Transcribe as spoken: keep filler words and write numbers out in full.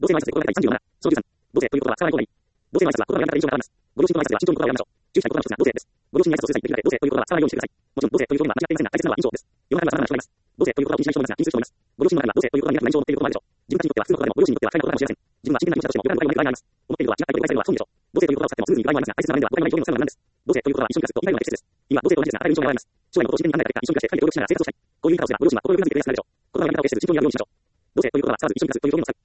同性の挨拶で心がけたいさんじゅうよんなな、そのじゅうさん、同性という言葉は使わない方がいい。同性の挨拶は言葉のやり方で印象が変わります。ご両親との挨拶は慎重に言葉を選びましょう。注意したい言葉の一つが同性です。ご両親に挨拶をする際にできるだけ同性という言葉は使わないようにしてください。もちろん同性という表現は間違っていませんが、大切なのは印象です。世の中には様々な人がいます。同性という言葉を気にしない人もいますが、気にする人もいます。ご両親の中には同性という言葉に苦手な印象を持っていることもあるでしょう。自分たちにとっては普通の言葉でも、ご両親にとっては不快な言葉かもしれません。自分は真剣な容赦としても、予断の誤解もない場合があります。思っていることは違ったことで誤解されるのは損でしょう。同性という言葉を使ってもスムーズに言う場合もありますが、大切な場面では誤解のない表現を使うのがなんです。同性という言葉は一緒に暮らすと言い換えるのが適切です。今は同性と同じですが、与える印象が変わります。将来のことを真剣に考えた結果、一緒に暮らして、二人で協力しながら生活をしたい。こういう言い方をすれば、ご両親は心よりうなずいて提案されるでしょう。このような言い方をしていると慎重にやるようにしましょう。同性という言葉は使わず一緒に暮らすという表現を使う。